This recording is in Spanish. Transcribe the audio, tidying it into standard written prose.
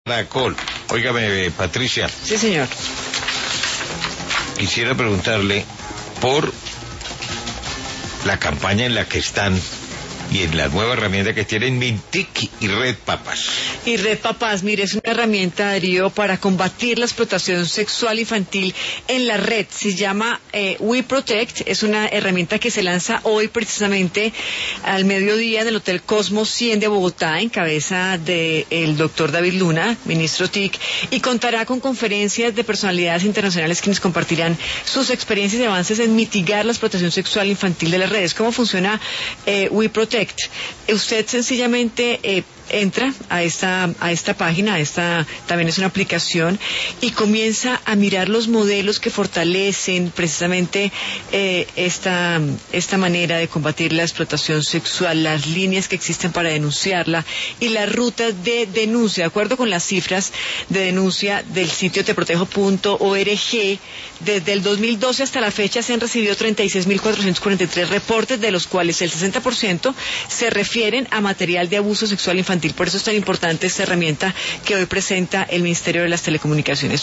Caracol. Óigame, Patricia. Sí, señor. Quisiera preguntarle por la campaña en la que están y en la nueva herramienta que tienen Mintic y Red Papas. Y Red Papás, mire, es una herramienta, Darío, para combatir la explotación sexual infantil en la red. Se llama We Protect. Es una herramienta que se lanza hoy precisamente al mediodía en el Hotel Cosmos 100 de Bogotá, en cabeza del doctor David Luna, ministro TIC, y contará con conferencias de personalidades internacionales quienes compartirán sus experiencias y avances en mitigar la explotación sexual infantil de las redes. ¿Cómo funciona We Protect? Usted sencillamente entra a esta página, también es una aplicación, y comienza a mirar los modelos que fortalecen precisamente esta manera de combatir la explotación sexual, las líneas que existen para denunciarla y las rutas de denuncia. De acuerdo con las cifras de denuncia del sitio teprotejo.org, desde el 2012 hasta la fecha se han recibido 36.443 reportes, de los cuales el 60% se refieren a material de abuso sexual infantil. Por eso es tan importante esta herramienta que hoy presenta el Ministerio de las Telecomunicaciones.